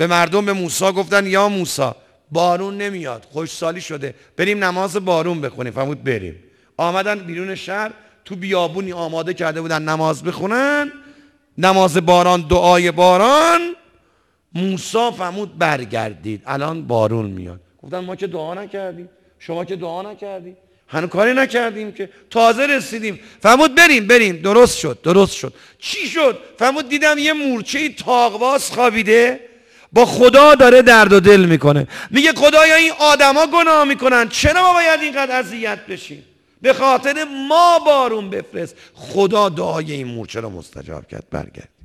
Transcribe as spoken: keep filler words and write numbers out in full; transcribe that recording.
به مردم، به موسی گفتن یا موسی بارون نمیاد، خوشسالی شده، بریم نماز بارون بخونیم. فرمود بریم. آمدن بیرون شهر، تو بیابونی آماده کرده بودن نماز بخونن، نماز باران، دعای باران. موسی فرمود برگردید، الان بارون میاد. گفتن ما که دعا نکردیم، شما که دعا نکردیم، هنوز کاری نکردیم که، تازه رسیدیم. فرمود بریم بریم. درست شد درست شد. چی شد؟ فرمود دیدم یه مورچه تاقواس خوابیده، با خدا داره درد و دل میکنه. میگه خدایا این آدما گناه میکنن، چرا ما باید اینقدر اذیت بشیم؟ به خاطر ما بارون بفرست. خدا دعای این مورچه رو مستجاب کرد. برگرد.